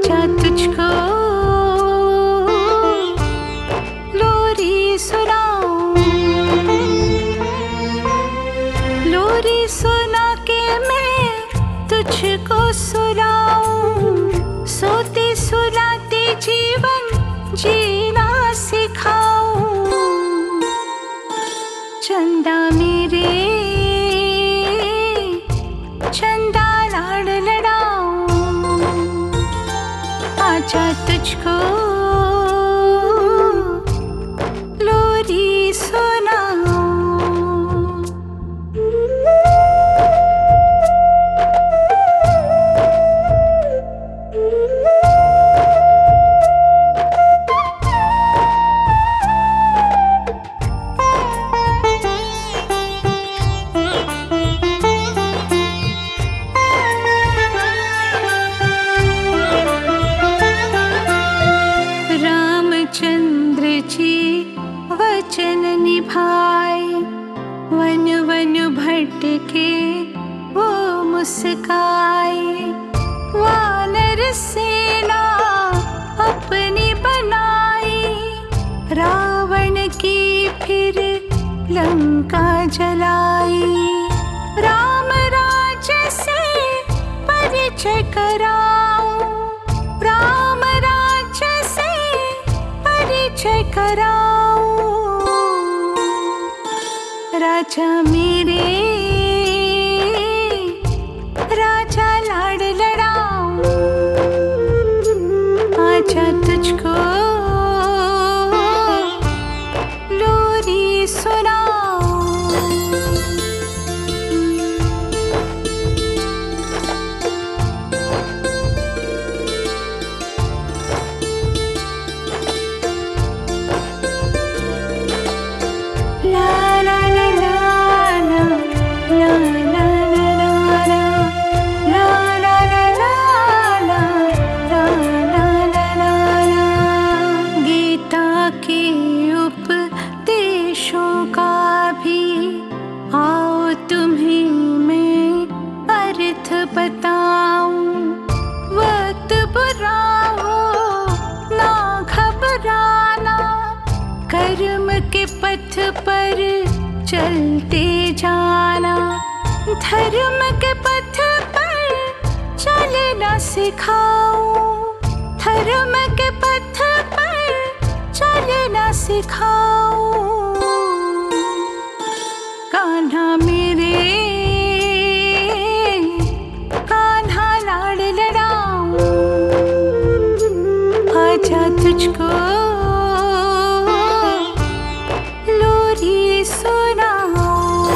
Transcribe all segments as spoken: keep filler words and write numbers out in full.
आजा तुझको लोरी सुनाऊं, लोरी सुना के मैं तुझको सुनाऊं, सोते सुलाते जीवन जीना सिखाऊं। चंदा मेरे चंदा लाड़ लड़ाऊं, आजा तुझको लोरी सुनाऊं। रामचंद्र जी वचन निभाए, वन वन भटके वो मुस्काए, वानर सेना अपनी बनाई, रावण की फिर लंका जलाई। राम राज्य से परिचय कराऊं, राम राज्य से परिचय कराऊं। राजा मेरे राजा लाड़ लड़ाऊं, आजा तुझको लोरी सुनाऊं। ला ला ला ला ला, ला ला ला ला ला, ला ला ला ला ला, ला ला ला ला। गीता के उपदेशों का भी आओ तुम्हें मैं अर्थ बताऊं। वक्त बुरा हो ना घबराना, कर्म के पथ पर चलते जाना, धर्म के पथ पर चलना सिखाऊं, धर्म के पथ पर चलना सिखाऊं। कान्हा मेरे कान्हा लाड़ लड़ाऊं, आजा तुझको लोरी सुनाऊं।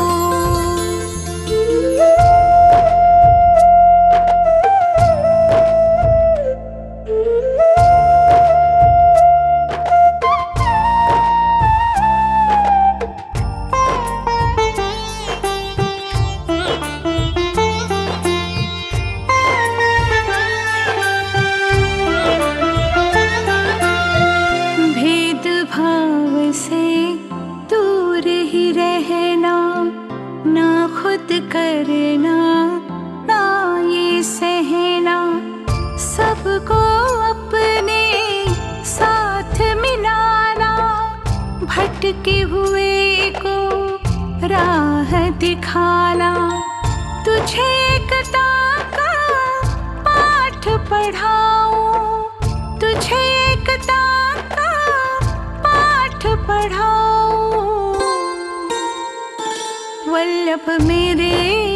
भेदभाव से दूर ही रहना, ना खुद करना ना ये सहना, सबको अपने साथ मिलाना, भटके हुए को राह दिखाना। तुझे एकता का पाठ पढ़ाऊं, तुझे एकता का पाठ पढ़ाऊं। वल्लभ मेरे